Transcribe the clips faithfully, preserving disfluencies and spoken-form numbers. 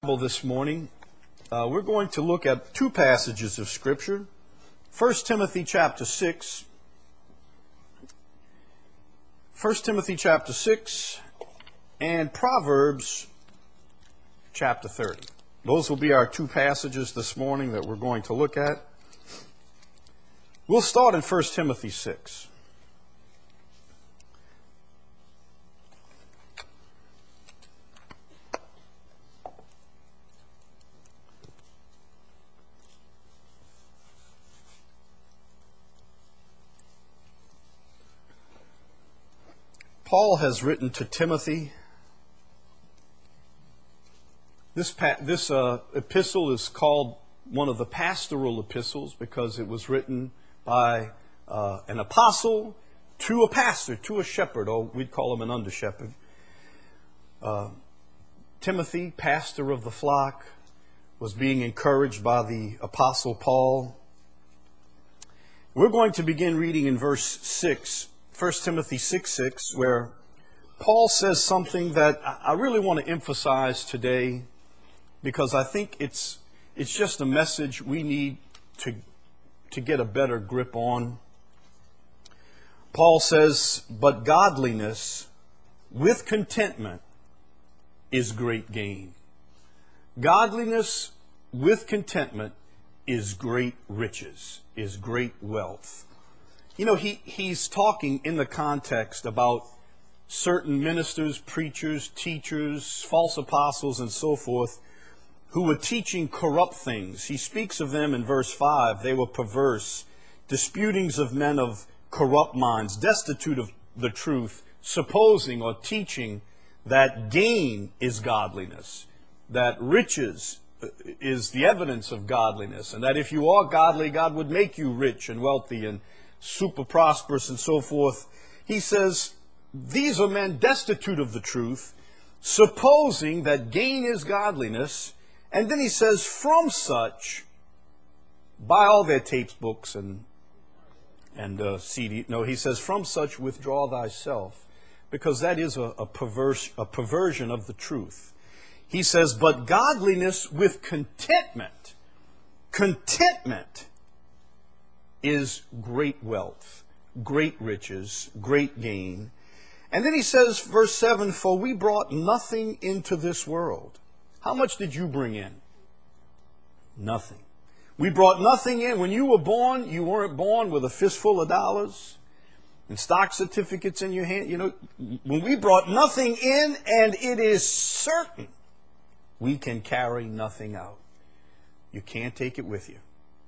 This morning, uh, we're going to look at two passages of Scripture. First Timothy chapter six. First Timothy chapter six and Proverbs chapter thirty. Those will be our two passages this morning that we're going to look at. We'll start in First Timothy six. Paul has written to Timothy. This pa- this uh, epistle is called one of the pastoral epistles because it was written by uh, an apostle to a pastor, to a shepherd, or we'd call him an under-shepherd. Uh, Timothy, pastor of the flock, was being encouraged by the apostle Paul. We're going to begin reading in verse six. First Timothy six six, where Paul says something that I really want to emphasize today because I think it's it's just a message we need to, to get a better grip on. Paul says, "But godliness with contentment is great gain." Godliness with contentment is great riches, is great wealth. You know, he, he's talking in the context about certain ministers, preachers, teachers, false apostles, and so forth, who were teaching corrupt things. He speaks of them in verse five. They were perverse, disputings of men of corrupt minds, destitute of the truth, supposing or teaching that gain is godliness, that riches is the evidence of godliness, and that if you are godly, God would make you rich and wealthy and super prosperous and so forth. He says, these are men destitute of the truth, supposing that gain is godliness. And then he says, from such, buy all their tapes, books, and and uh, C D. No, he says, from such withdraw thyself, because that is a, a perverse a perversion of the truth. He says, but godliness with contentment, contentment is great wealth, great riches, great gain. And then he says, verse seven, for we brought nothing into this world. How much did you bring in? Nothing. We brought nothing in. When you were born, you weren't born with a fistful of dollars and stock certificates in your hand. You know, when we brought nothing in, and it is certain we can carry nothing out. You can't take it with you.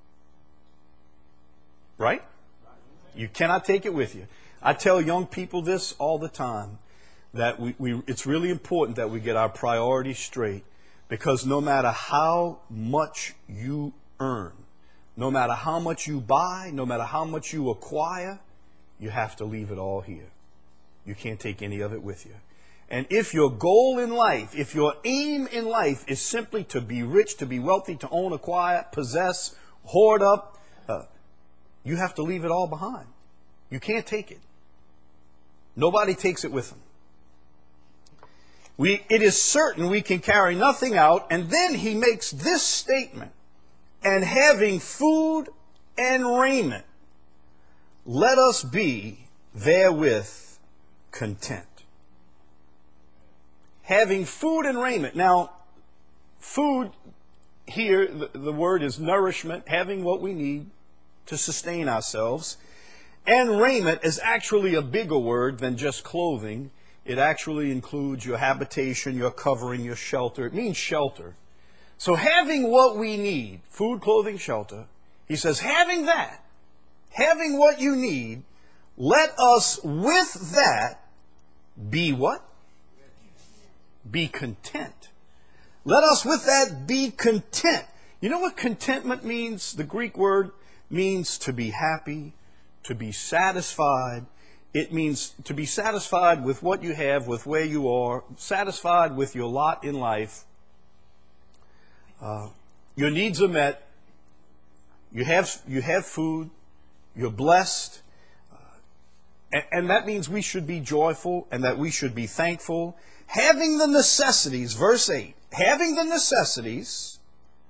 Right? You cannot take it with you. I tell young people this all the time, that we, we it's really important that we get our priorities straight, because no matter how much you earn, no matter how much you buy, no matter how much you acquire, you have to leave it all here. You can't take any of it with you. And if your goal in life, if your aim in life is simply to be rich, to be wealthy, to own, acquire, possess, hoard up, uh, you have to leave it all behind. You can't take it. Nobody takes it with them. We, it is certain we can carry nothing out. And then he makes this statement, and having food and raiment, let us be therewith content. Having food and raiment. Now, food here, the, the word is nourishment, having what we need to sustain ourselves. And raiment is actually a bigger word than just clothing. It actually includes your habitation, your covering, your shelter. It means shelter. So having what we need, food, clothing, shelter, he says, having that, having what you need, let us with that be what? Be content. Let us with that be content. You know what contentment means? The Greek word means to be happy, to be satisfied. It means to be satisfied with what you have, with where you are, satisfied with your lot in life. Uh, your needs are met. You have you have food. You're blessed. Uh, and, and that means we should be joyful and that we should be thankful. Having the necessities, verse eight, having the necessities,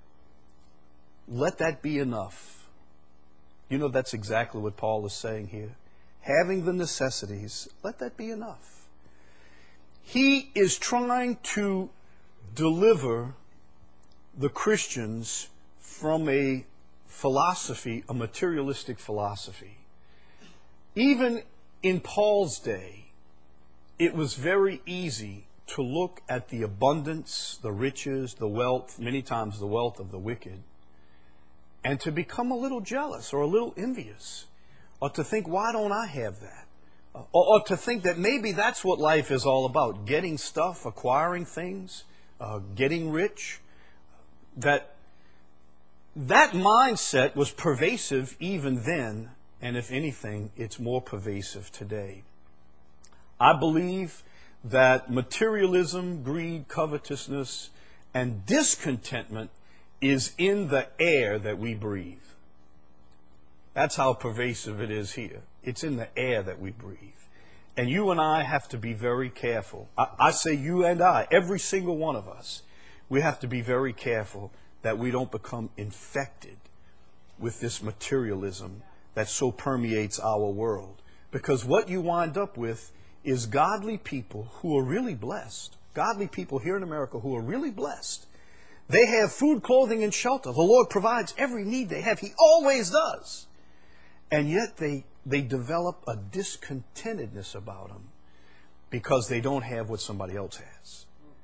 let that be enough. You know, that's exactly what Paul is saying here. Having the necessities, let that be enough. He is trying to deliver the Christians from a philosophy, a materialistic philosophy. Even in Paul's day, it was very easy to look at the abundance, the riches, the wealth, many times the wealth of the wicked, and to become a little jealous or a little envious, or to think, why don't I have that? Or, or to think that maybe that's what life is all about, getting stuff, acquiring things, uh, getting rich. That that mindset was pervasive even then, and if anything, it's more pervasive today. I believe that materialism, greed, covetousness, and discontentment is in the air that we breathe. That's how pervasive it is here. It's in the air that we breathe. And you and I have to be very careful. I, I say you and I, every single one of us, we have to be very careful that we don't become infected with this materialism that so permeates our world. Because what you wind up with is godly people who are really blessed. Godly people here in America who are really blessed. They have food, clothing, and shelter. The Lord provides every need they have. He always does. And yet they, they develop a discontentedness about them because they don't have what somebody else has.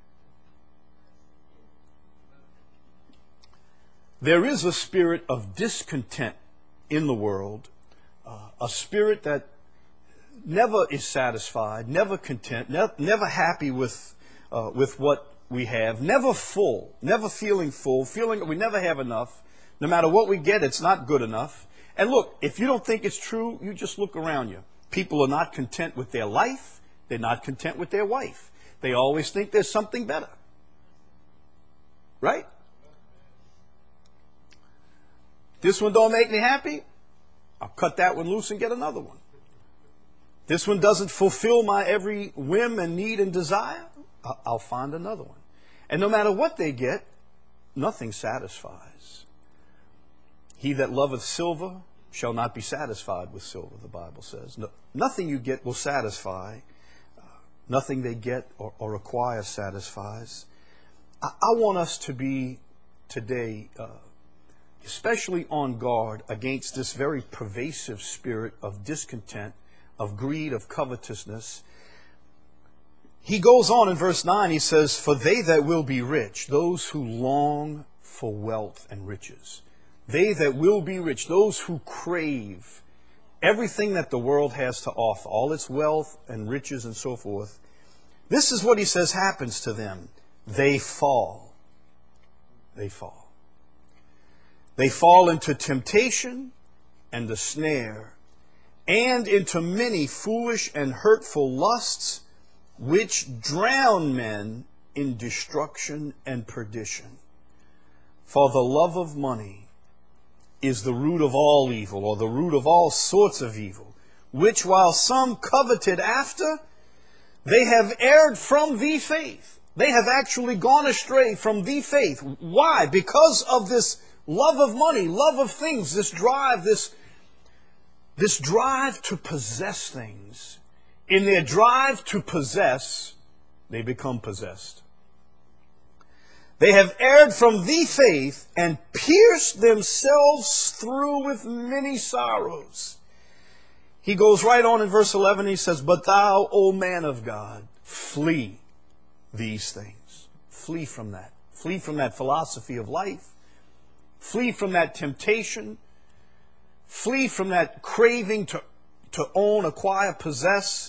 There is a spirit of discontent in the world, uh, a spirit that never is satisfied, never content, ne- never happy with uh, with what we have, never full, never feeling full, feeling that we never have enough. No matter what we get, it's not good enough. And look, if you don't think it's true, you just look around you. People are not content with their life. They're not content with their wife. They always think there's something better. Right? This one don't make me happy. I'll cut that one loose and get another one. This one doesn't fulfill my every whim and need and desire. I'll find another one. And no matter what they get, nothing satisfies. He that loveth silver shall not be satisfied with silver, the Bible says. No, nothing you get will satisfy. Uh, nothing they get or, or acquire satisfies. I, I want us to be today uh, especially on guard against this very pervasive spirit of discontent, of greed, of covetousness. He goes on in verse nine, he says, for they that will be rich, those who long for wealth and riches, they that will be rich, those who crave everything that the world has to offer, all its wealth and riches and so forth, this is what he says happens to them. They fall. They fall. They fall into temptation and the snare, and into many foolish and hurtful lusts, which drown men in destruction and perdition. For the love of money is the root of all evil, or the root of all sorts of evil, which while some coveted after, they have erred from the faith. They have actually gone astray from the faith. Why? Because of this love of money, love of things, this drive, this, this drive to possess things. In their drive to possess, they become possessed. They have erred from the faith and pierced themselves through with many sorrows. He goes right on in verse eleven, he says, but thou, O man of God, flee these things. Flee from that. Flee from that philosophy of life. Flee from that temptation. Flee from that craving to, to own, acquire, possess.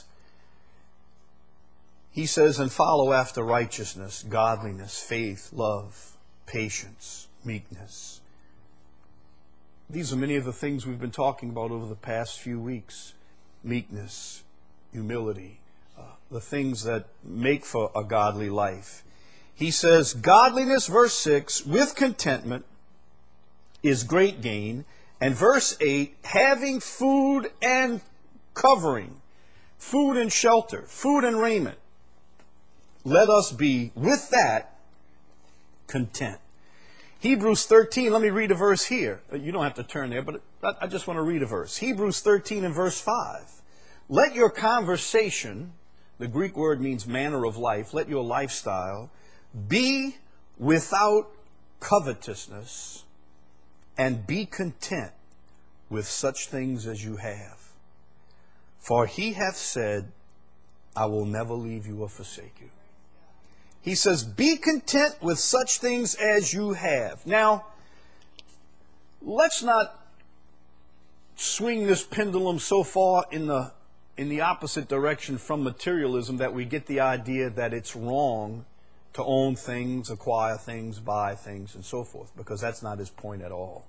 He says, and follow after righteousness, godliness, faith, love, patience, meekness. These are many of the things we've been talking about over the past few weeks. Meekness, humility, uh, the things that make for a godly life. He says, godliness, verse six, with contentment is great gain. And verse eight, having food and covering, food and shelter, food and raiment. Let us be, with that, content. Hebrews thirteen, let me read a verse here. You don't have to turn there, but I just want to read a verse. Hebrews thirteen and verse five. Let your conversation, the Greek word means manner of life, let your lifestyle be without covetousness, and be content with such things as you have. For he hath said, I will never leave you or forsake you. He says, be content with such things as you have. Now, let's not swing this pendulum so far in the in the opposite direction from materialism that we get the idea that it's wrong to own things, acquire things, buy things, and so forth, because that's not his point at all.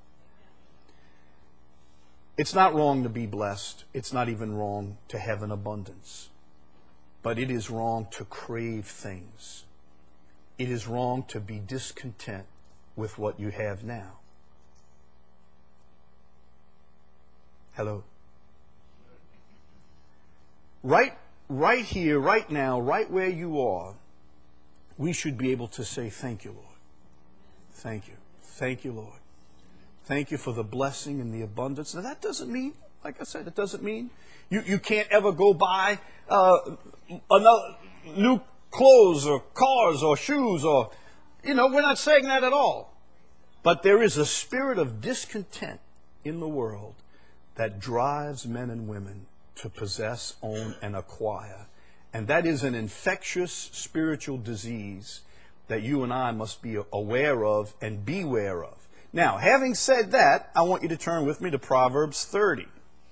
It's not wrong to be blessed. It's not even wrong to have an abundance. But it is wrong to crave things. It is wrong to be discontent with what you have now. Hello? Right, right here, right now, right where you are, we should be able to say, thank you, Lord. Thank you. Thank you, Lord. Thank you for the blessing and the abundance. Now, that doesn't mean, like I said, it doesn't mean you, you can't ever go buy uh, another new clothes or cars or shoes or, you know, we're not saying that at all. But there is a spirit of discontent in the world that drives men and women to possess, own, and acquire. And that is an infectious spiritual disease that you and I must be aware of and beware of. Now, having said that, I want you to turn with me to Proverbs thirty.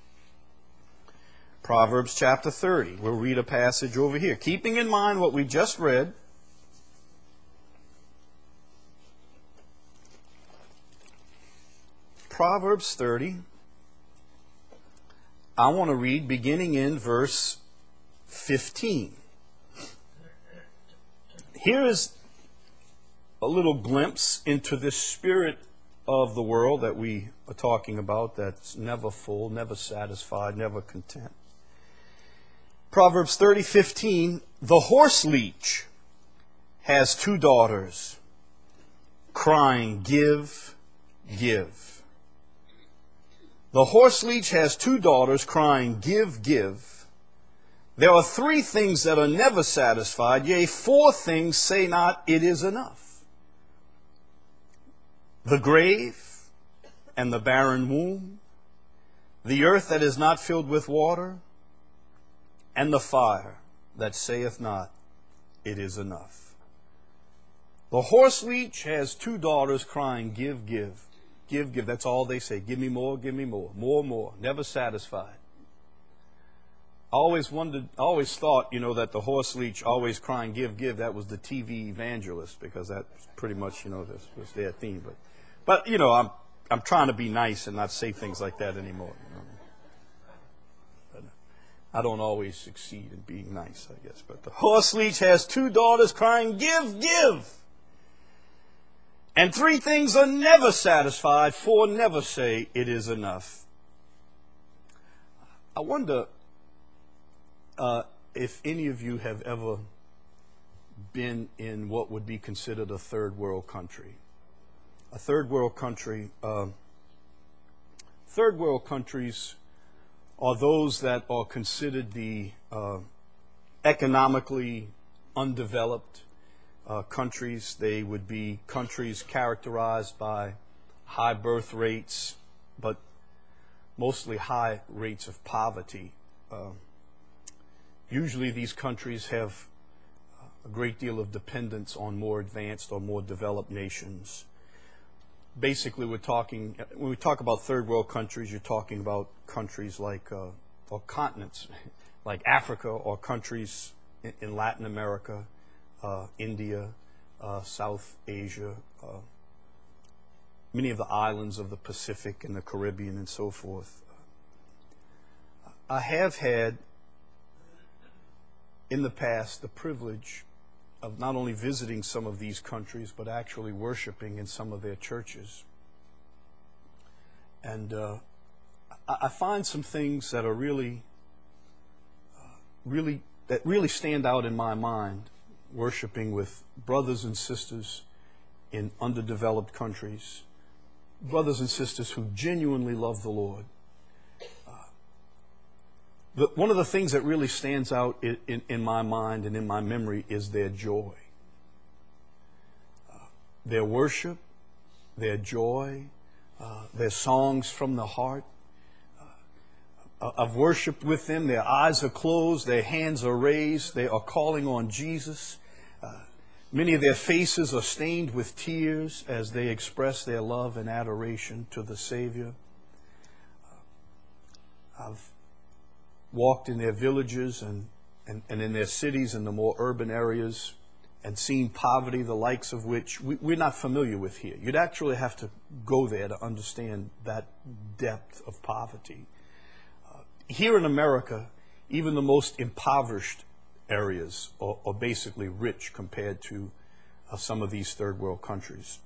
Proverbs chapter thirty. We'll read a passage over here. Keeping in mind what we just read, Proverbs thirty, I want to read beginning in verse fifteen. Here is a little glimpse into this spirit of the world that we are talking about, that's never full, never satisfied, never content. Proverbs thirty fifteen, the horse leech has two daughters, crying, give, give. The horse leech has two daughters, crying, give, give. There are three things that are never satisfied, yea, four things say not, it is enough. The grave and the barren womb, the earth that is not filled with water, and the fire that saith not, it is enough. The horse leech has two daughters crying, give, give, give, give. That's all they say. Give me more, give me more, more, more. Never satisfied. I always wondered, I always thought, you know, that the horse leech always crying, give, give, that was the T V evangelist, because that's pretty much, you know, this was their theme. But, but you know, I'm I'm trying to be nice and not say things like that anymore. You know? But I don't always succeed in being nice, I guess. But the horse leech has two daughters crying, give, give. And three things are never satisfied, four never say it is enough. I wonder uh, if any of you have ever been in what would be considered a third world country. A third world country, uh, third world countries are those that are considered the uh, economically undeveloped uh, countries. They would be countries characterized by high birth rates, but mostly high rates of poverty. Uh, usually these countries have a great deal of dependence on more advanced or more developed nations. Basically, we're talking, when we talk about third world countries, you're talking about countries like, uh, or continents, like Africa, or countries in, in Latin America, uh, India, uh, South Asia, uh, many of the islands of the Pacific and the Caribbean and so forth. I have had, in the past, the privilege of not only visiting some of these countries, but actually worshiping in some of their churches. And uh, I, I find some things that are really, uh, really, that really stand out in my mind, worshiping with brothers and sisters in underdeveloped countries, brothers and sisters who genuinely love the Lord. Uh, the, one of the things that really stands out in, in, in my mind and in my memory is their joy. Uh, their worship, their joy, uh, their songs from the heart. Uh, I've worshiped with them. Their eyes are closed. Their hands are raised. They are calling on Jesus. Uh, many of their faces are stained with tears as they express their love and adoration to the Savior. Uh, I've walked in their villages and, and, and in their cities in the more urban areas and seen poverty, the likes of which we, we're not familiar with here. You'd actually have to go there to understand that depth of poverty. Uh, here in America, even the most impoverished areas are, are basically rich compared to uh, some of these third world countries.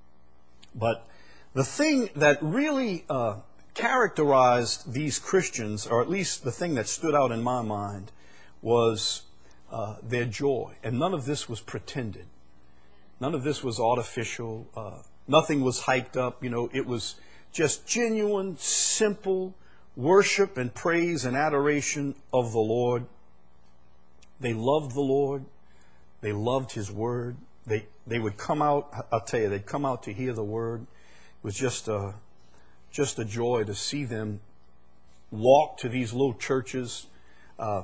But the thing that really uh, characterized these Christians, or at least the thing that stood out in my mind, was uh, their joy. And none of this was pretended. None of this was artificial. Uh, nothing was hyped up. You know, it was just genuine, simple worship and praise and adoration of the Lord. They loved the Lord. They loved His Word. They they would come out, I'll tell you, they'd come out to hear the Word. It was just a, just a joy to see them walk to these little churches, uh,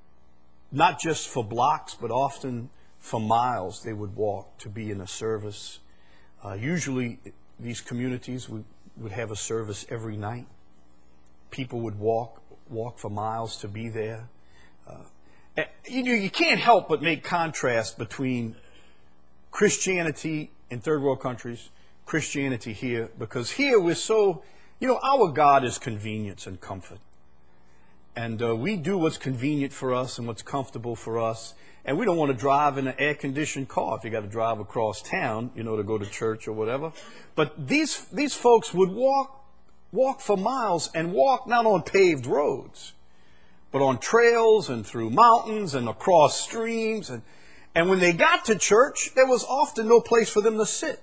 not just for blocks, but often for miles they would walk to be in a service. Uh, usually these communities would, would have a service every night. People would walk, walk for miles to be there. Uh, You know, you can't help but make contrast between Christianity in third world countries, Christianity here, because here we're so, you know, our God is convenience and comfort. And uh, we do what's convenient for us and what's comfortable for us. And we don't want to drive in an air-conditioned car if you got to drive across town, you know, to go to church or whatever. But these these folks would walk walk for miles and walk not on paved roads, but on trails and through mountains and across streams. And, and when they got to church, there was often no place for them to sit.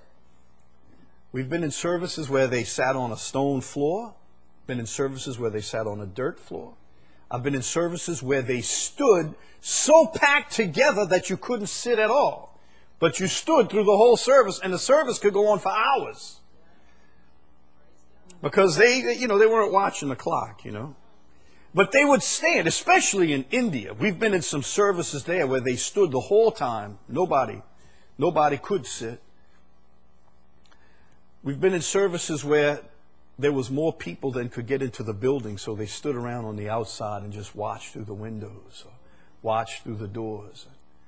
We've been in services where they sat on a stone floor, been in services where they sat on a dirt floor. I've been in services where they stood so packed together that you couldn't sit at all. But you stood through the whole service, and the service could go on for hours. Because they, you know, they weren't watching the clock, you know. But they would stand, especially in India. We've been in some services there where they stood the whole time. Nobody, nobody could sit. We've been in services where there was more people than could get into the building, so they stood around on the outside and just watched through the windows, or watched through the doors.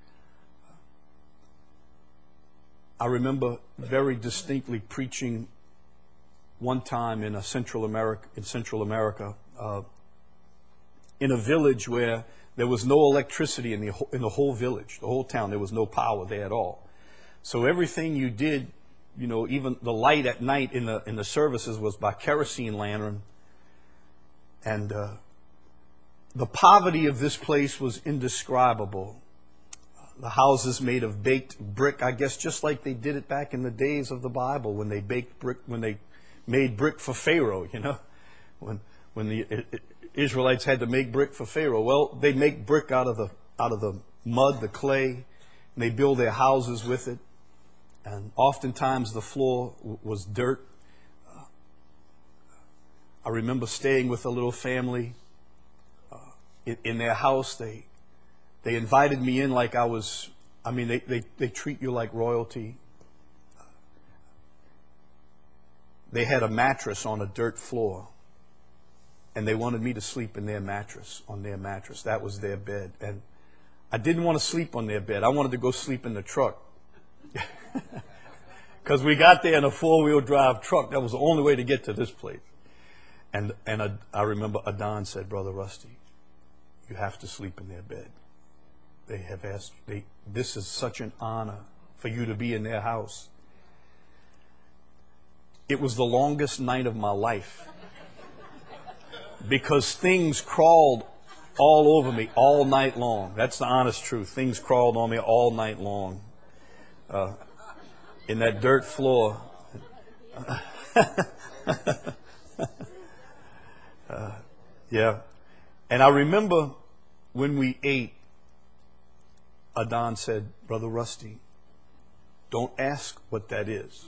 I remember very distinctly preaching one time in a Central America, in Central America, uh, in a village where there was no electricity in the in the whole village, the whole town. There was no power there at all. So everything you did, you know, even the light at night in the in the services was by kerosene lantern. And uh, the poverty of this place was indescribable. The houses made of baked brick, I guess, just like they did it back in the days of the Bible when they baked brick, when they made brick for Pharaoh. You know, when when the it, it, Israelites had to make brick for Pharaoh. Well, they make brick out of the out of the mud, the clay, and they build their houses with it. And oftentimes the floor w- was dirt. Uh, I remember staying with a little family uh, in, in their house. They they invited me in like I was. I mean, they they, they treat you like royalty. Uh, they had a mattress on a dirt floor. And they wanted me to sleep in their mattress, on their mattress. That was their bed. And I didn't want to sleep on their bed. I wanted to go sleep in the truck. Because we got there in a four-wheel drive truck. That was the only way to get to this place. And and I, I remember Adon said, Brother Rusty, you have to sleep in their bed. They have asked, they, this is such an honor for you to be in their house. It was the longest night of my life. Because things crawled all over me all night long. That's the honest truth. Things crawled on me all night long. Uh, in that dirt floor. uh, yeah. And I remember when we ate, Adon said, Brother Rusty, don't ask what that is.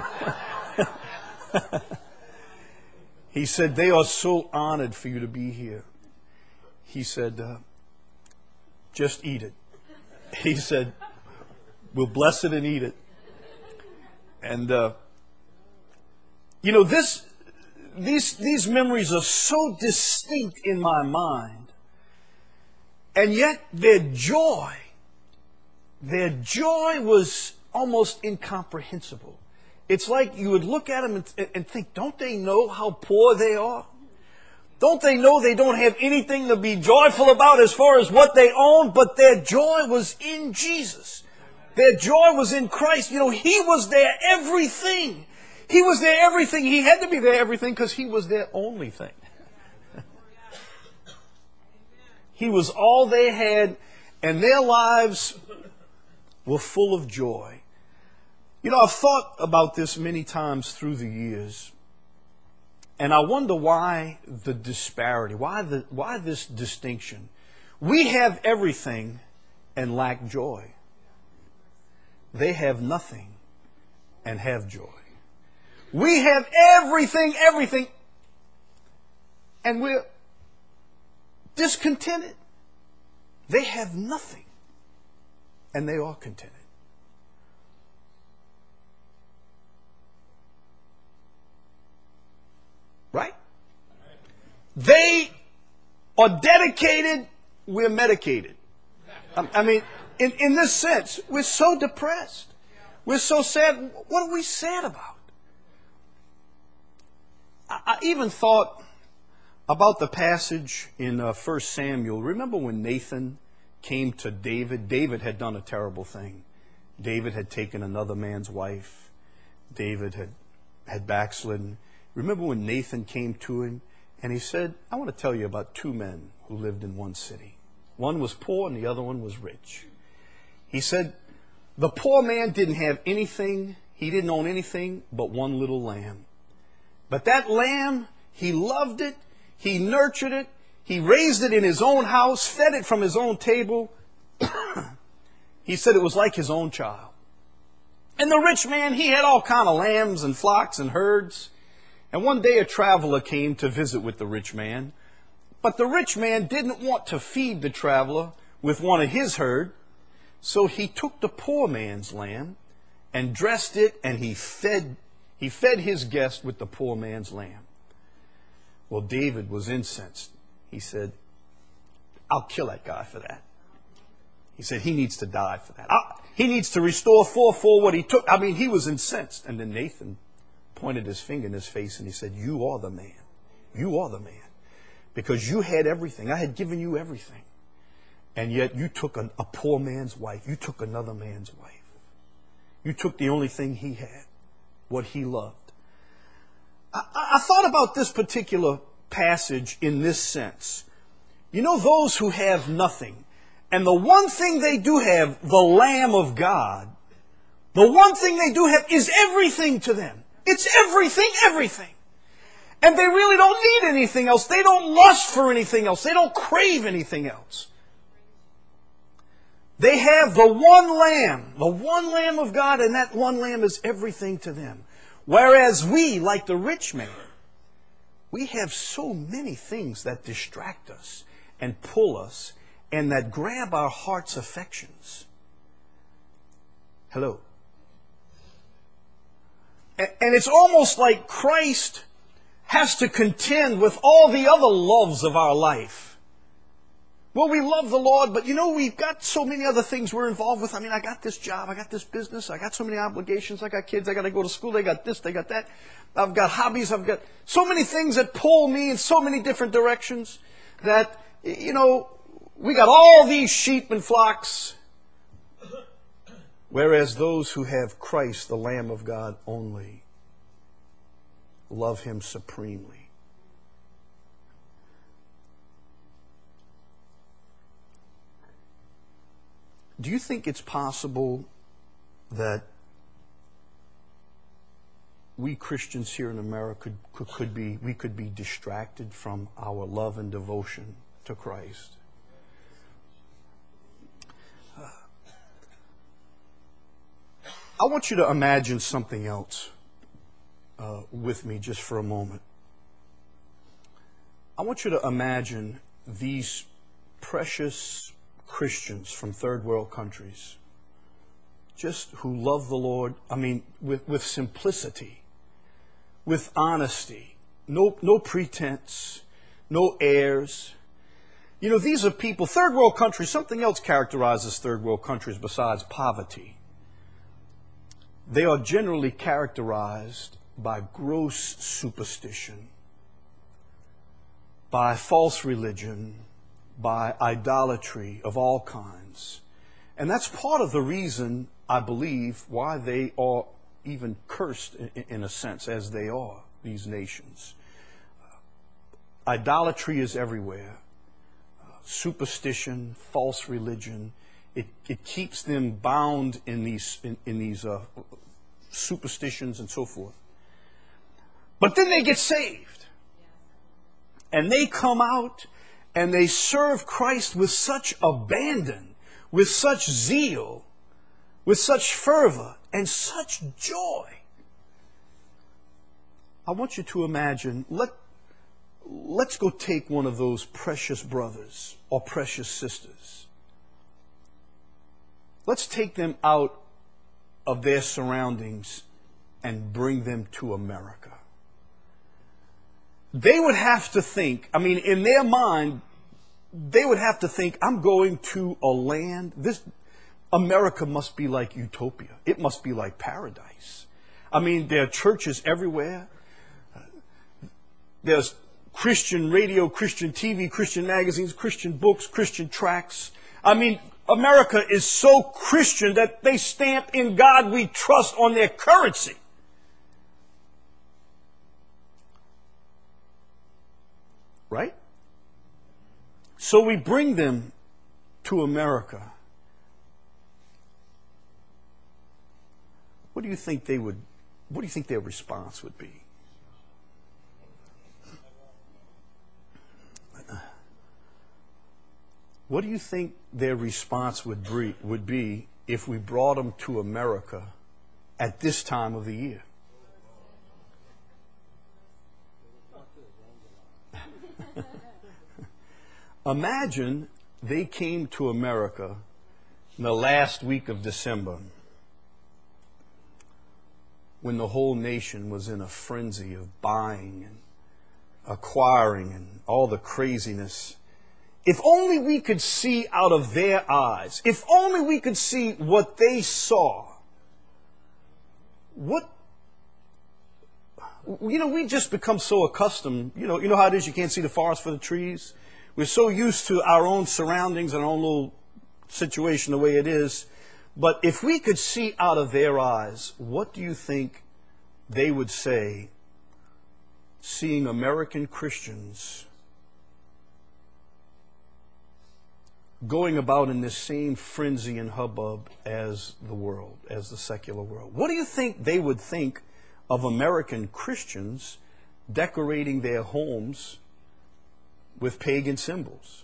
He said, they are so honored for you to be here. He said, uh, just eat it. He said, we'll bless it and eat it. And, uh, you know, this, these, these memories are so distinct in my mind. And yet their joy, their joy was almost incomprehensible. It's like you would look at them and, and think, don't they know how poor they are? Don't they know they don't have anything to be joyful about as far as what they own? But their joy was in Jesus. Their joy was in Christ. You know, He was their everything. He was their everything. He had to be their everything because He was their only thing. He was all they had, and their lives were full of joy. You know, I've thought about this many times through the years, and I wonder why the disparity, why the why this distinction. We have everything and lack joy. They have nothing and have joy. We have everything, everything, and we're discontented. They have nothing, and they are contented. Right? They are dedicated, we're medicated. I mean, in, in this sense, we're so depressed. We're so sad. What are we sad about? I, I even thought about the passage in uh, First Samuel. Remember when Nathan came to David? David had done a terrible thing. David had taken another man's wife. David had, had backslidden. Remember when Nathan came to him and he said, I want to tell you about two men who lived in one city. One was poor and the other one was rich. He said, the poor man didn't have anything. He didn't own anything but one little lamb. But that lamb, he loved it. He nurtured it. He raised it in his own house, fed it from his own table. He said it was like his own child. And the rich man, he had all kind of lambs and flocks and herds. And one day a traveler came to visit with the rich man. But the rich man didn't want to feed the traveler with one of his herd. So he took the poor man's lamb and dressed it, and he fed, he fed his guest with the poor man's lamb. Well, David was incensed. He said, I'll kill that guy for that. He said, he needs to die for that. I'll, he needs to restore fourfold what he took. I mean, he was incensed. And then Nathan pointed his finger in his face and he said, you are the man. You are the man. Because you had everything. I had given you everything. And yet you took a, a poor man's wife. You took another man's wife. You took the only thing he had, what he loved. I, I thought about this particular passage in this sense. You know, those who have nothing, and the one thing they do have, the Lamb of God, the one thing they do have is everything to them. It's everything, everything. And they really don't need anything else. They don't lust for anything else. They don't crave anything else. They have the one Lamb, the one Lamb of God, and that one Lamb is everything to them. Whereas we, like the rich man, we have so many things that distract us and pull us and that grab our heart's affections. Hello. And it's almost like Christ has to contend with all the other loves of our life. Well, we love the Lord, but you know, we've got so many other things we're involved with. I mean, I got this job, I got this business, I got so many obligations, I got kids, I got to go to school, they got this, they got that. I've got hobbies, I've got so many things that pull me in so many different directions that, you know, we got all these sheep and flocks. Whereas those who have Christ, the Lamb of God only, love Him supremely. Do you think it's possible that we Christians here in America could, could be, we could be distracted from our love and devotion to Christ. Uh, I want you to imagine something else uh, with me just for a moment. I want you to imagine these precious Christians from third world countries, just who love the Lord, I mean, with, with simplicity, with honesty, no, no pretense, no airs. You know, these are people, third world countries, something else characterizes third world countries besides poverty. They are generally characterized by gross superstition, by false religion, by idolatry of all kinds. And that's part of the reason, I believe, why they are even cursed, in, in a sense, as they are, these nations. Uh, idolatry is everywhere. Uh, superstition, false religion, it, it keeps them bound in these, in, in these uh, superstitions and so forth. But then they get saved. And they come out and they serve Christ with such abandon, with such zeal, with such fervor and such joy. I want you to imagine, let, let's go take one of those precious brothers or precious sisters. Let's take them out of their surroundings and bring them to America. They would have to think, I mean, in their mind, they would have to think, I'm going to a land, this America must be like utopia. It must be like paradise. I mean, there are churches everywhere. There's Christian radio, Christian T V, Christian magazines, Christian books, Christian tracts. I mean, America is so Christian that they stamp "In God We Trust" on their currency. Right? So we bring them to America. What do you think they would, what do you think their response would be? What do you think their response would be, would be if we brought them to America at this time of the year? Imagine they came to America in the last week of December, when the whole nation was in a frenzy of buying and acquiring and all the craziness. If only we could see out of their eyes, if only we could see what they saw, what, you know, we just become so accustomed, you know, you know how it is, you can't see the forest for the trees? We're so used to our own surroundings and our own little situation the way it is. But if we could see out of their eyes, what do you think they would say seeing American Christians going about in this same frenzy and hubbub as the world, as the secular world? What do you think they would think of American Christians decorating their homes with pagan symbols?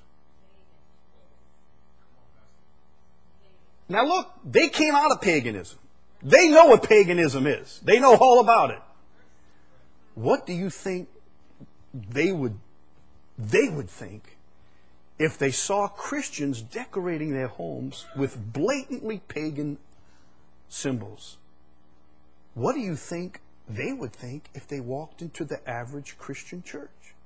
Now look, they came out of paganism. They know what paganism is. They know all about it. What do you think they would they would think if they saw Christians decorating their homes with blatantly pagan symbols? What do you think they would think if they walked into the average Christian church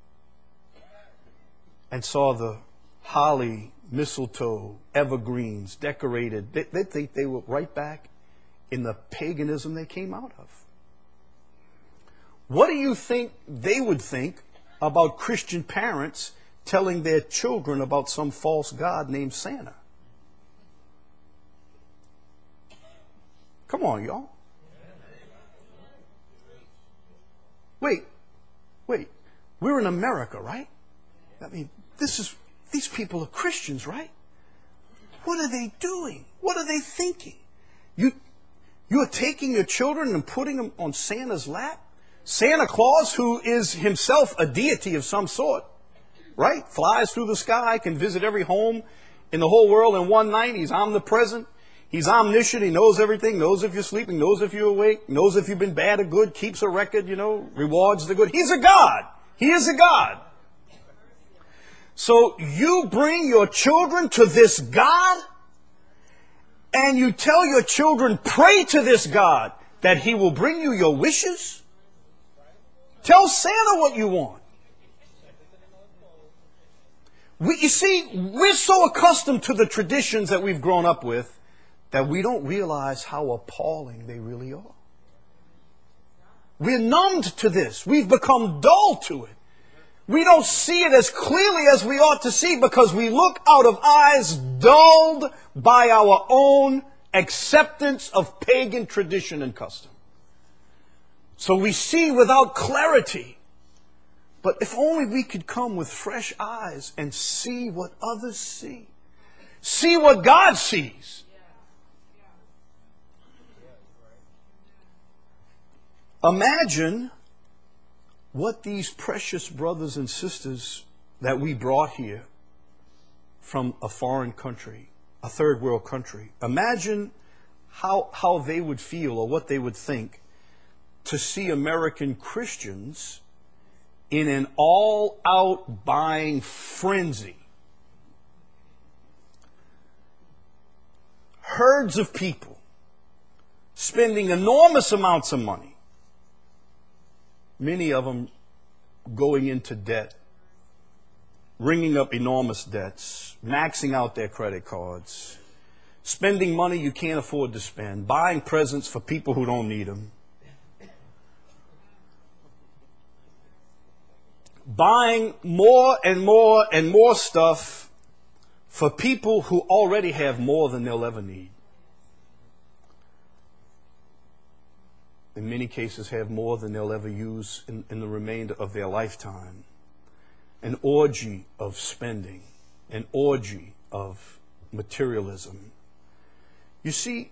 and saw the holly, mistletoe, evergreens decorated? They, they'd think they were right back in the paganism they came out of. What do you think they would think about Christian parents telling their children about some false god named Santa? Come on, y'all. Wait, wait. We're in America, right? I mean, this is, these people are Christians, right? What are they doing? What are they thinking? You, You are taking your children and putting them on Santa's lap? Santa Claus, who is himself a deity of some sort, right? Flies through the sky, can visit every home in the whole world in one night. He's omnipresent. He's omniscient. He knows everything, knows if you're sleeping, knows if you're awake, knows if you've been bad or good, keeps a record, you know, rewards the good. He's a God. He is a God. So you bring your children to this God, and you tell your children, pray to this God that he will bring you your wishes? Tell Santa what you want. We, you see, we're so accustomed to the traditions that we've grown up with that we don't realize how appalling they really are. We're numbed to this. We've become dull to it. We don't see it as clearly as we ought to see because we look out of eyes dulled by our own acceptance of pagan tradition and custom. So we see without clarity. But if only we could come with fresh eyes and see what others see. See what God sees. Imagine what these precious brothers and sisters that we brought here from a foreign country, a third world country, imagine how, how they would feel or what they would think to see American Christians in an all-out buying frenzy. Herds of people spending enormous amounts of money. Many of them going into debt, ringing up enormous debts, maxing out their credit cards, spending money you can't afford to spend, buying presents for people who don't need them, buying more and more and more stuff for people who already have more than they'll ever need. In many cases have more than they'll ever use in, in the remainder of their lifetime. An orgy of spending, an orgy of materialism. You see,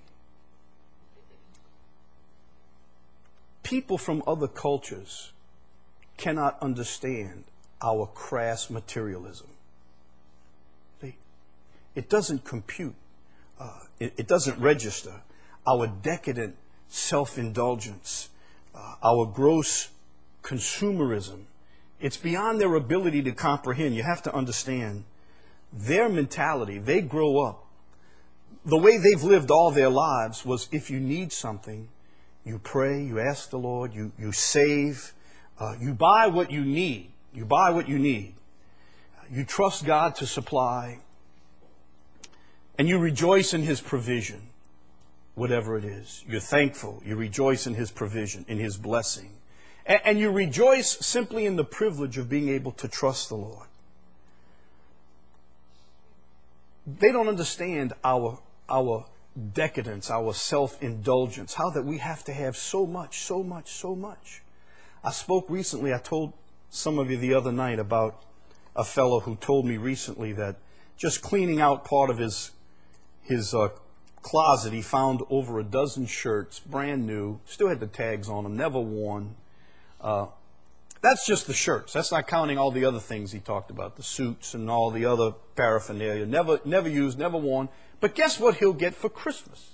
people from other cultures cannot understand our crass materialism. They, it doesn't compute. Uh, it, it doesn't register. Our decadent self-indulgence, uh, our gross consumerism. It's beyond their ability to comprehend. You have to understand their mentality. They grow up. The way they've lived all their lives was if you need something, you pray, you ask the Lord, you, you save, uh, you buy what you need. You buy what you need. You trust God to supply, and you rejoice in His provision. Whatever it is, you're thankful. You rejoice in His provision, in His blessing. And, and you rejoice simply in the privilege of being able to trust the Lord. They don't understand our, our decadence, our self-indulgence, how that we have to have so much, so much, so much. I spoke recently, I told some of you the other night about a fellow who told me recently that just cleaning out part of his, his uh, closet, he found over a dozen shirts, brand new, still had the tags on them, never worn. Uh, that's just the shirts. That's not counting all the other things he talked about, the suits and all the other paraphernalia, never, never used, never worn. But guess what he'll get for Christmas?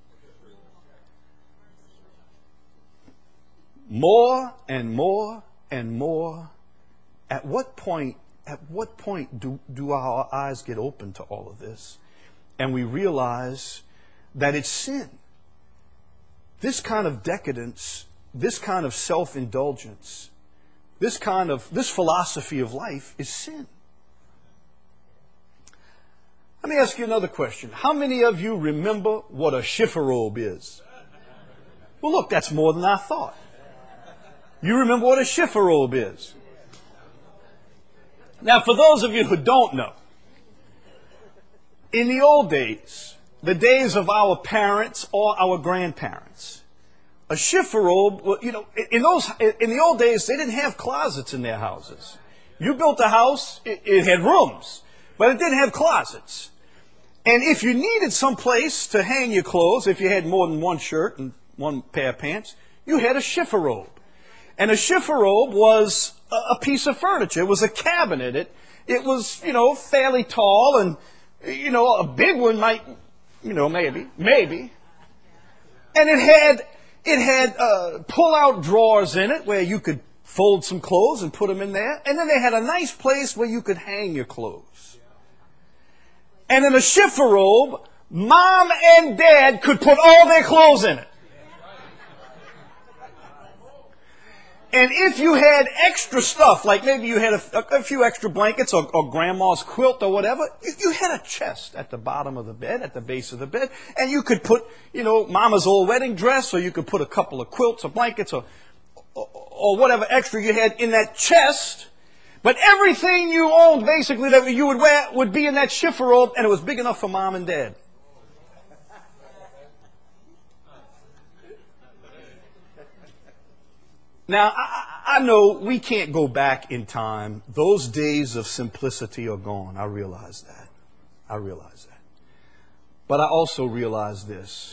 More and more and more. At what point, at what point do, do our eyes get open to all of this? And we realize that it's sin. This kind of decadence, this kind of self-indulgence, this kind of, this philosophy of life is sin. Let me ask you another question. How many of you remember what a chifforobe is? Well, look, that's more than I thought. You remember what a chifforobe is? Now, for those of you who don't know, in the old days, the days of our parents or our grandparents, a chifforobe, you know, in those, in the old days, they didn't have closets in their houses. You built a house, it, it had rooms, but it didn't have closets. And if you needed some place to hang your clothes, if you had more than one shirt and one pair of pants, you had a chifforobe. And a chifforobe was a, a piece of furniture. It was a cabinet. It, it was, you know, fairly tall, and, you know, a big one might, you know, maybe, maybe. And it had, it had uh, pull-out drawers in it where you could fold some clothes and put them in there. And then they had a nice place where you could hang your clothes. And in a chifforobe, Mom and Dad could put all their clothes in it. And if you had extra stuff, like maybe you had a, a few extra blankets or, or grandma's quilt or whatever, you, you had a chest at the bottom of the bed, at the base of the bed, and you could put, you know, Mama's old wedding dress, or you could put a couple of quilts or blankets or, or, or whatever extra you had in that chest. But everything you owned, basically, that you would wear would be in that chifforobe, and it was big enough for Mom and Dad. Now, I, I know we can't go back in time. Those days of simplicity are gone. I realize that. I realize that. But I also realize this.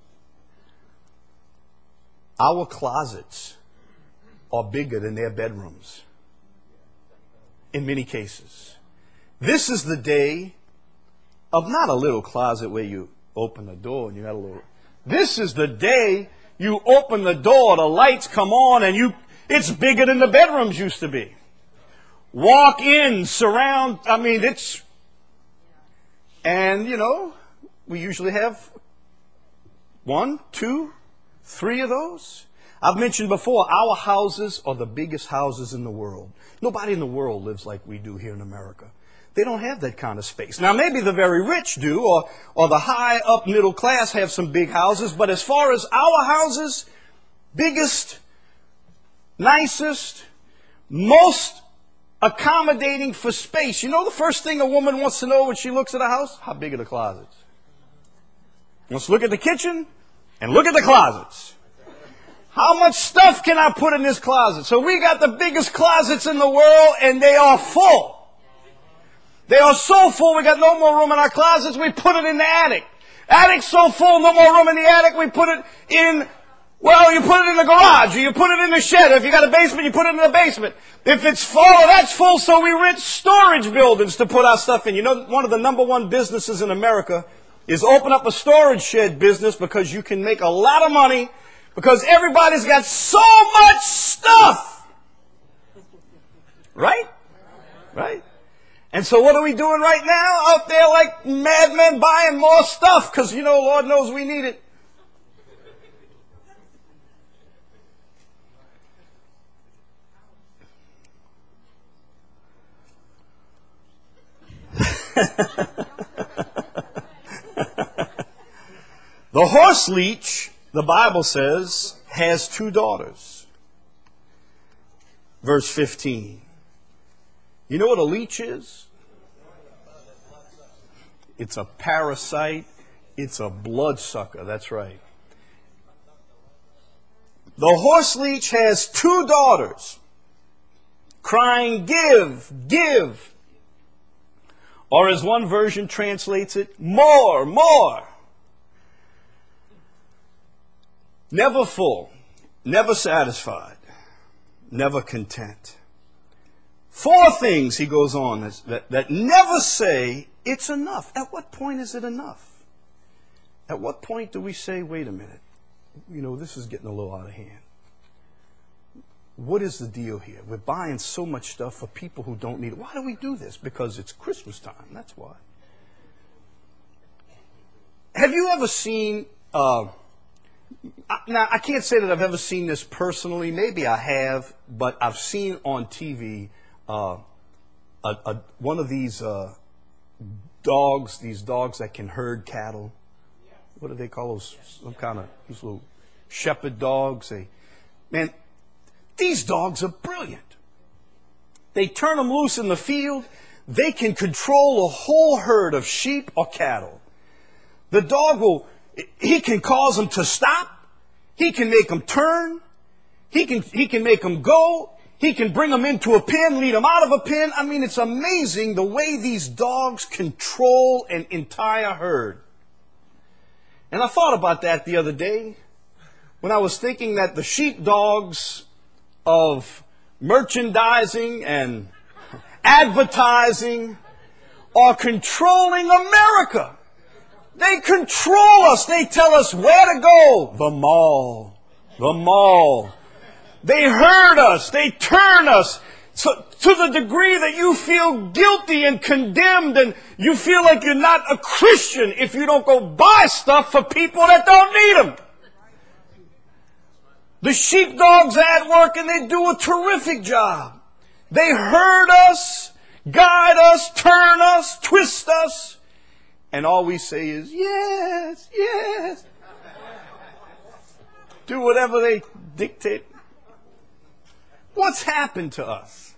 Our closets are bigger than their bedrooms. In many cases. This is the day of not a little closet where you open the door and you got a little... This is the day you open the door, the lights come on, and you it's bigger than the bedrooms used to be. Walk in, surround, I mean, it's... And, you know, we usually have one, two, three of those. I've mentioned before, our houses are the biggest houses in the world. Nobody in the world lives like we do here in America. They don't have that kind of space. Now, maybe the very rich do, or, or the high up middle class have some big houses, but as far as our houses, biggest, nicest, most accommodating for space. You know the first thing a woman wants to know when she looks at a house? How big are the closets? Wants to look at the kitchen and look at the closets. How much stuff can I put in this closet? So we got the biggest closets in the world, and they are full. They are so full, we got no more room in our closets, we put it in the attic. Attic's so full, no more room in the attic, we put it in, well, you put it in the garage, or you put it in the shed. If you got a basement, you put it in the basement. If it's full, that's full, so we rent storage buildings to put our stuff in. You know, one of the number one businesses in America is open up a storage shed business, because you can make a lot of money, because everybody's got so much stuff. Right? Right? And so what are we doing right now? Out there like madmen buying more stuff, because, you know, Lord knows we need it. The horse leech, the Bible says, has two daughters. Verse fifteen. You know what a leech is? It's a parasite. It's a bloodsucker. That's right. The horse leech has two daughters, crying, "Give, give." Or as one version translates it, "More, more." Never full, never satisfied, never content. Four things, he goes on, that, that never say it's enough. At what point is it enough? At what point do we say, wait a minute, you know, this is getting a little out of hand? What is the deal here? We're buying so much stuff for people who don't need it. Why do we do this? Because it's Christmas time, that's why. Have you ever seen... Uh, Now, I can't say that I've ever seen this personally. Maybe I have, but I've seen on T V uh, a, a, one of these uh, dogs, these dogs that can herd cattle. What do they call those? Some kind of these little shepherd dogs. They, man, these dogs are brilliant. They turn them loose in the field. They can control a whole herd of sheep or cattle. The dog will, he can cause them to stop. He can make them turn. He can, he can make them go. He can bring them into a pen, lead them out of a pen. I mean, it's amazing the way these dogs control an entire herd. And I thought about that the other day when I was thinking that the sheepdogs of merchandising and advertising are controlling America. They control us. They tell us where to go. The mall. The mall. They hurt us. They turn us to, to the degree that you feel guilty and condemned, and you feel like you're not a Christian if you don't go buy stuff for people that don't need them. The sheepdogs are at work and they do a terrific job. They herd us, guide us, turn us, twist us, and all we say is, yes, yes. Do whatever they dictate. What's happened to us?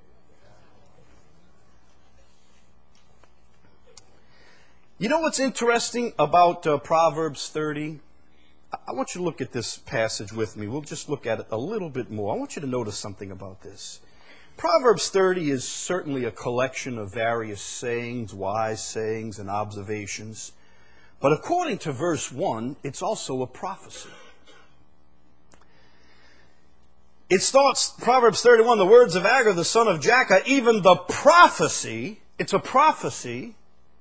You know what's interesting about uh, Proverbs thirty? I want you to look at this passage with me. We'll just look at it a little bit more. I want you to notice something about this. Proverbs thirty is certainly a collection of various sayings, wise sayings, and observations. But according to verse one, it's also a prophecy. It starts, Proverbs thirty-one, the words of Agur, the son of Jakeh, even the prophecy, it's a prophecy.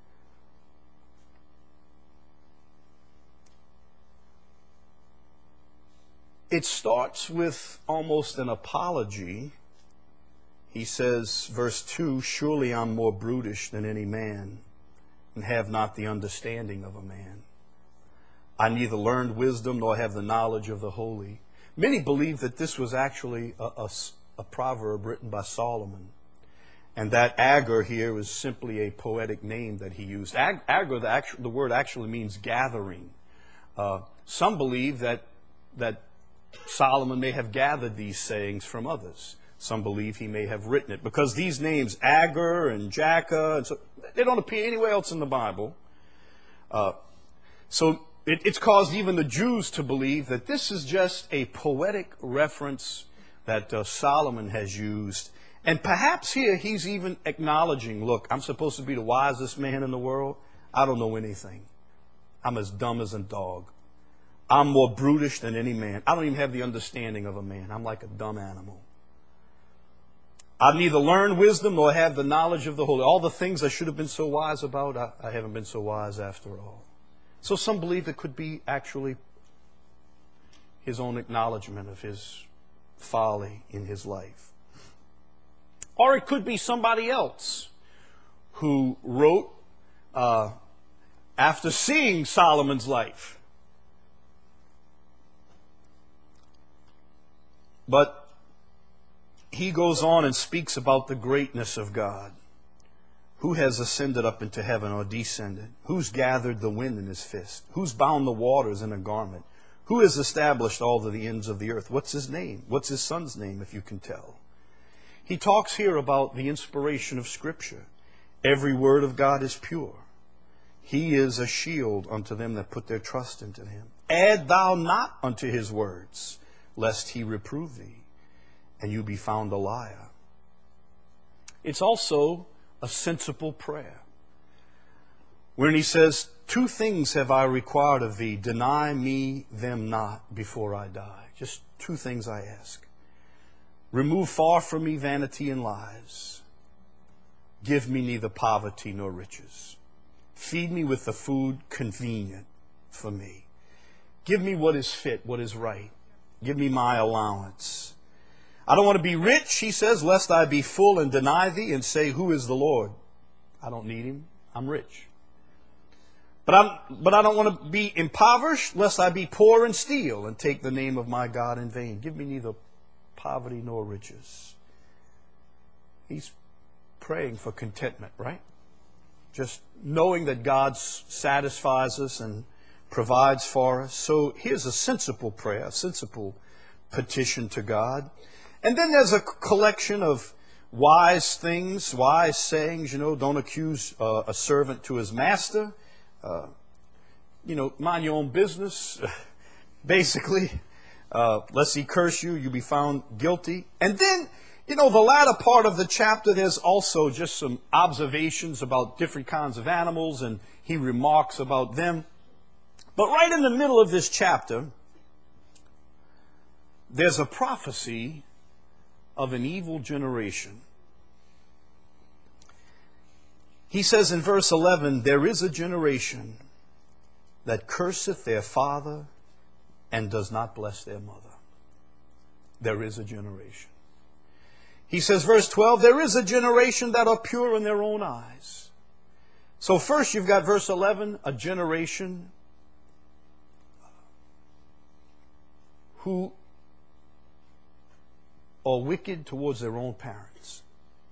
It starts with almost an apology. He says, verse two, surely I'm more brutish than any man, and have not the understanding of a man. I neither learned wisdom nor have the knowledge of the holy. Many believe that this was actually a, a, a proverb written by Solomon, and that Agur here is simply a poetic name that he used. Ag, Agur, the, actual, the word actually means gathering. Uh, some believe that that Solomon may have gathered these sayings from others. Some believe he may have written it, because these names, Agur and Jakeh, and so, they don't appear anywhere else in the Bible. Uh, so it, it's caused even the Jews to believe that this is just a poetic reference that uh, Solomon has used. And perhaps here he's even acknowledging, look, I'm supposed to be the wisest man in the world. I don't know anything. I'm as dumb as a dog. I'm more brutish than any man. I don't even have the understanding of a man. I'm like a dumb animal. I've neither learned wisdom nor have the knowledge of the holy. All the things I should have been so wise about, I, I haven't been so wise after all. So some believe it could be actually his own acknowledgement of his folly in his life. Or it could be somebody else who wrote uh, after seeing Solomon's life. But he goes on and speaks about the greatness of God. Who has ascended up into heaven or descended? Who's gathered the wind in his fist? Who's bound the waters in a garment? Who has established all of the ends of the earth? What's his name? What's his son's name, if you can tell? He talks here about the inspiration of Scripture. Every word of God is pure. He is a shield unto them that put their trust into him. Add thou not unto his words, lest he reprove thee, and you be found a liar. It's also a sensible prayer. When he says, two things have I required of thee, deny me them not before I die. Just two things I ask. Remove far from me vanity and lies. Give me neither poverty nor riches. Feed me with the food convenient for me. Give me what is fit, what is right. Give me my allowance. I don't want to be rich, he says, lest I be full and deny thee and say, who is the Lord? I don't need him. I'm rich. But, I'm, but I don't want to be impoverished, lest I be poor and steal and take the name of my God in vain. Give me neither poverty nor riches. He's praying for contentment, right? Just knowing that God satisfies us and provides for us. So here's a sensible prayer, a sensible petition to God. And then there's a collection of wise things, wise sayings. You know, don't accuse uh, a servant to his master. Uh, you know, mind your own business, basically. Uh, lest he curse you, you'll be found guilty. And then You know, the latter part of the chapter, there's also just some observations about different kinds of animals, and he remarks about them. But right in the middle of this chapter, there's a prophecy of an evil generation. He says in verse eleven, there is a generation that curseth their father and does not bless their mother. There is a generation. He says, verse twelve, there is a generation that are pure in their own eyes. So first you've got verse eleven, a generation who are wicked towards their own parents.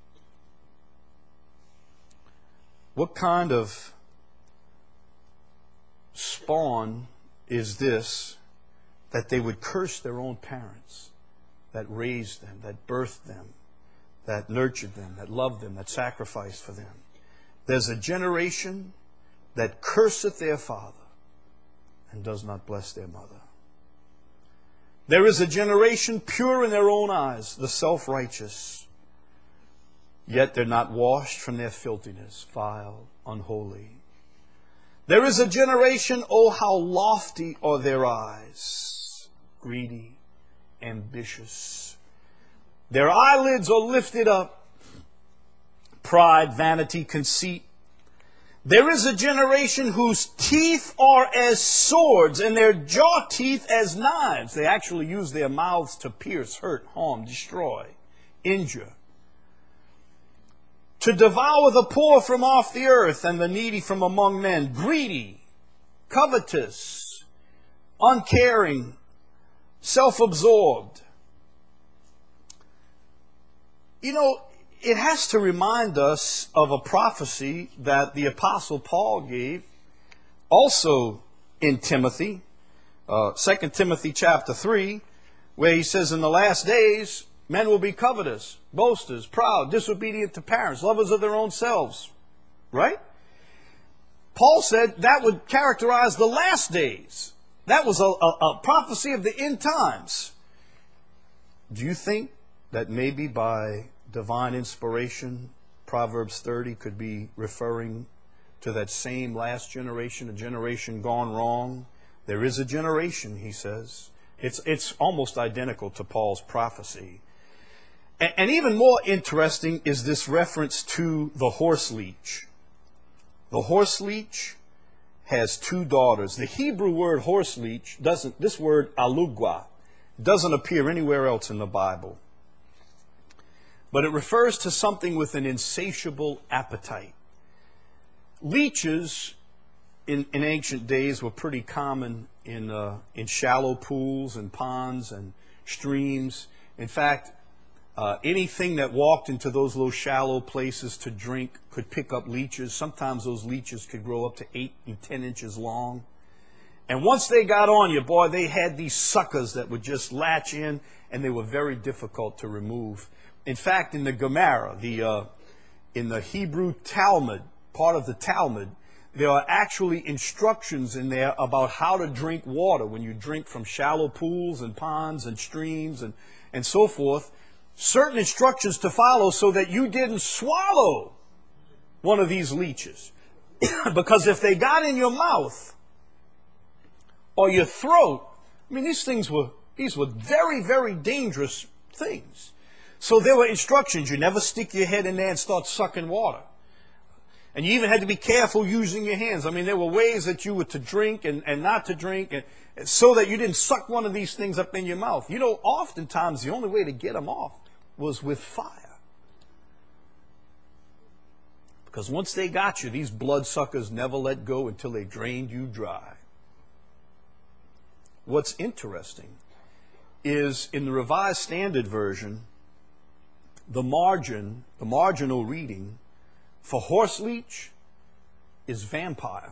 What kind of spawn is this that they would curse their own parents that raised them, that birthed them, that nurtured them, that loved them, that sacrificed for them? There's a generation that curseth their father and does not bless their mother. There is a generation pure in their own eyes, the self-righteous, yet they're not washed from their filthiness, vile, unholy. There is a generation, oh, how lofty are their eyes, greedy, ambitious. Their eyelids are lifted up, pride, vanity, conceit. There is a generation whose teeth are as swords and their jaw teeth as knives. They actually use their mouths to pierce, hurt, harm, destroy, injure. To devour the poor from off the earth and the needy from among men. Greedy, covetous, uncaring, self-absorbed. You know, it has to remind us of a prophecy that the Apostle Paul gave also in Timothy, uh, Second Timothy chapter three, where he says, in the last days, men will be covetous, boasters, proud, disobedient to parents, lovers of their own selves. Right? Paul said that would characterize the last days. That was a, a, a prophecy of the end times. Do you think that maybe by divine inspiration, Proverbs thirty could be referring to that same last generation, a generation gone wrong? There is a generation, he says. It's, it's almost identical to Paul's prophecy. And, and even more interesting is this reference to the horse leech. The horse leech has two daughters. The Hebrew word horse leech doesn't, this word alugwa, doesn't appear anywhere else in the Bible. But it refers to something with an insatiable appetite. Leeches in, in ancient days were pretty common in, uh, in shallow pools and ponds and streams. In fact, uh, anything that walked into those little shallow places to drink could pick up leeches. Sometimes those leeches could grow up to eight and ten inches long. And once they got on you, boy, they had these suckers that would just latch in, and they were very difficult to remove. In fact, in the Gemara, the, uh, in the Hebrew Talmud, part of the Talmud, there are actually instructions in there about how to drink water when you drink from shallow pools and ponds and streams and, and so forth. Certain instructions to follow so that you didn't swallow one of these leeches. Because if they got in your mouth or your throat, I mean, these things were, these were very, very dangerous things. So there were instructions. You never stick your head in there and start sucking water. And you even had to be careful using your hands. I mean, there were ways that you were to drink and, and not to drink, and, and so that you didn't suck one of these things up in your mouth. You know, oftentimes the only way to get them off was with fire. Because once they got you, these bloodsuckers never let go until they drained you dry. What's interesting is in the Revised Standard Version, the margin, the marginal reading for horse leech is vampire.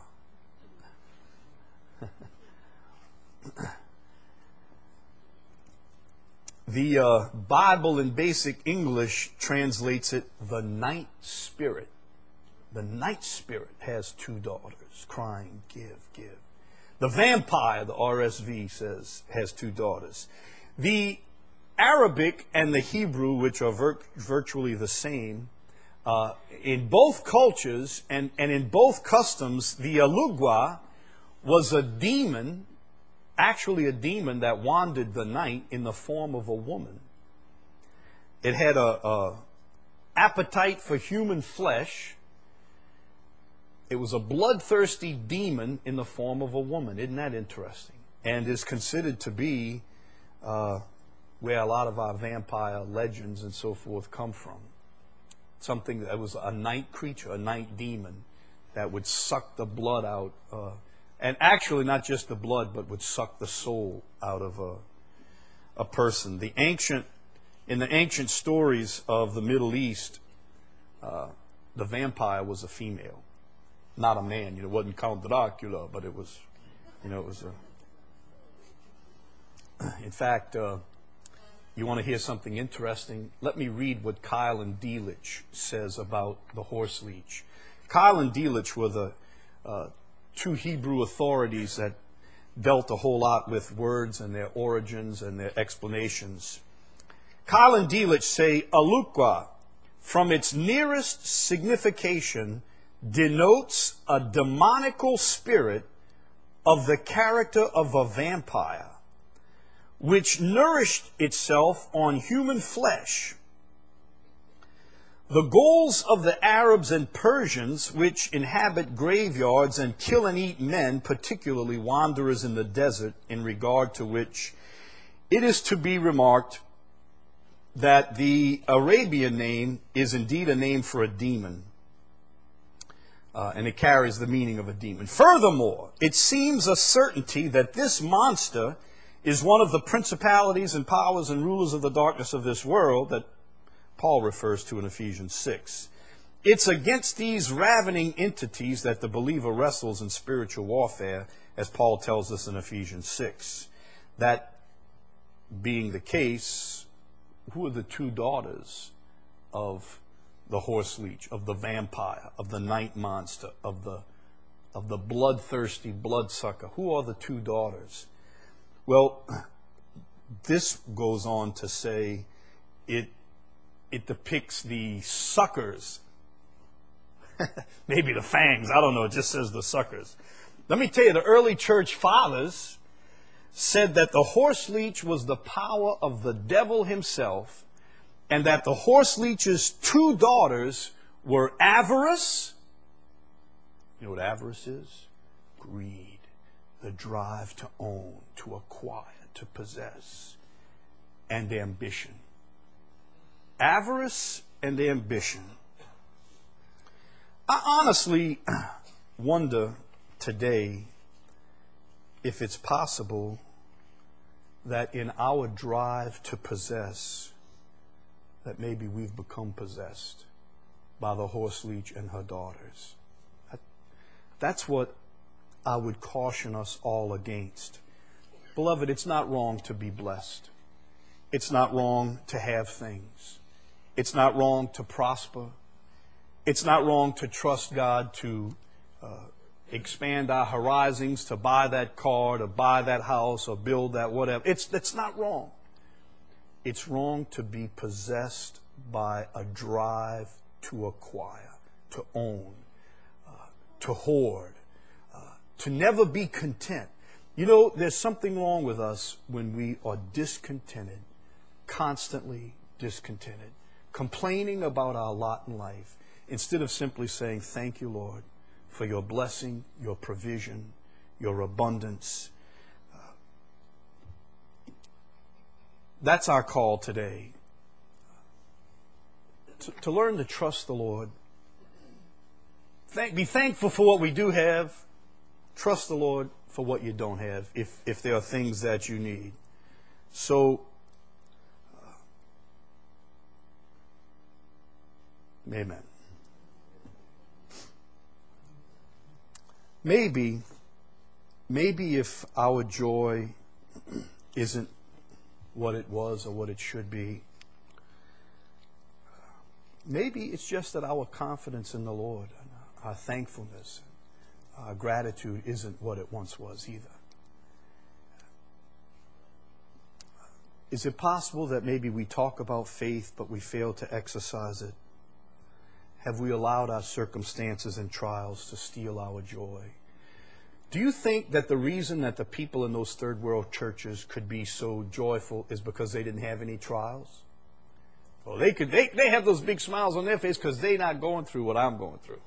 The uh, Bible in Basic English translates it the night spirit. The night spirit has two daughters crying, give, give. The vampire, the R S V says, has two daughters. The Arabic and the Hebrew, which are vir- virtually the same, uh, in both cultures and, and in both customs, the Alugwa was a demon, actually a demon that wandered the night in the form of a woman. It had a, a appetite for human flesh. It was a bloodthirsty demon in the form of a woman. Isn't that interesting? And is considered to be uh, where a lot of our vampire legends and so forth come from. Something that was a night creature, a night demon that would suck the blood out. Uh, and actually not just the blood, but would suck the soul out of a, a person. The ancient, in the ancient stories of the Middle East, uh, the vampire was a female, not a man. You know, it wasn't Count Dracula, but it was, you know, it was a. In fact, uh, you want to hear something interesting? Let me read what Keil Delitzsch says about the horse leech. Keil and Delitzsch were the uh, two Hebrew authorities that dealt a whole lot with words and their origins and their explanations. Keil and Delitzsch say, Alukwa, from its nearest signification, denotes a demonical spirit of the character of a vampire, which nourished itself on human flesh. The goals of the Arabs and Persians, which inhabit graveyards and kill and eat men, particularly wanderers in the desert, in regard to which it is to be remarked that the Arabian name is indeed a name for a demon, uh, and it carries the meaning of a demon. Furthermore, it seems a certainty that this monster is one of the principalities and powers and rulers of the darkness of this world that Paul refers to in Ephesians six. It's against these ravening entities that the believer wrestles in spiritual warfare, as Paul tells us in Ephesians six. That being the case, who are the two daughters of the horse leech, of the vampire, of the night monster, of the, of the bloodthirsty bloodsucker? Who are the two daughters? Well, this goes on to say it it depicts the suckers. Maybe the fangs, I don't know, it just says the suckers. Let me tell you, the early church fathers said that the horse leech was the power of the devil himself, and that the horse leech's two daughters were avarice. You know what avarice is? Greed. The drive to own, to acquire, to possess, and ambition. Avarice and ambition. I honestly wonder today if it's possible that in our drive to possess, that maybe we've become possessed by the horse leech and her daughters. That's what I would caution us all against. Beloved, it's not wrong to be blessed. It's not wrong to have things. It's not wrong to prosper. It's not wrong to trust God to uh, expand our horizons, to buy that car, to buy that house, or build that whatever. It's, it's not wrong. It's wrong to be possessed by a drive to acquire, to own, uh, to hoard, to never be content. You know, there's something wrong with us when we are discontented, constantly discontented, complaining about our lot in life, instead of simply saying, thank you, Lord, for your blessing, your provision, your abundance. Uh, that's our call today. To, to learn to trust the Lord. Thank, be thankful for what we do have. Trust the Lord for what you don't have, if, if there are things that you need. So, uh, amen. Maybe, maybe if our joy isn't what it was or what it should be, maybe it's just that our confidence in the Lord, our thankfulness, our gratitude isn't what it once was either. Is it possible that maybe we talk about faith, but we fail to exercise it? Have we allowed our circumstances and trials to steal our joy? Do you think that the reason that the people in those third world churches could be so joyful is because they didn't have any trials? Well, they could. They, they have those big smiles on their face because they're not going through what I'm going through.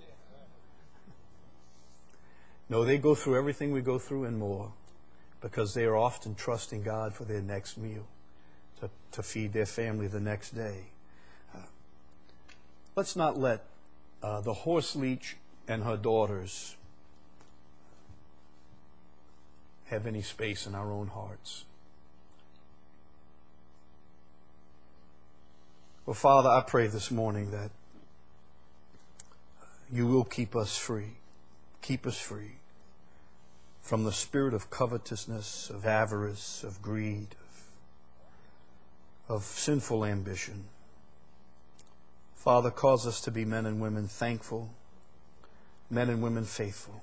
No, they go through everything we go through and more because they are often trusting God for their next meal, to, to feed their family the next day. Uh, let's not let uh, the horse leech and her daughters have any space in our own hearts. Well, Father, I pray this morning that you will keep us free. Keep us free from the spirit of covetousness, of avarice, of greed, of, of sinful ambition. Father, cause us to be men and women thankful, men and women faithful.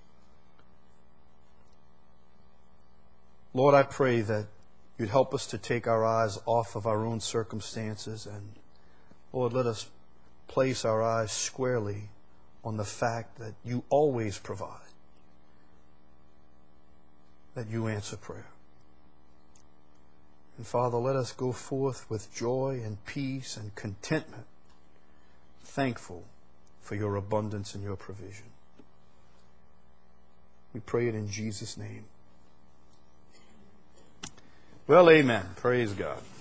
Lord, I pray that you'd help us to take our eyes off of our own circumstances and, Lord, let us place our eyes squarely on the fact that you always provide, that you answer prayer. And Father, let us go forth with joy and peace and contentment, thankful for your abundance and your provision. We pray it in Jesus' name. Well, amen. Praise God.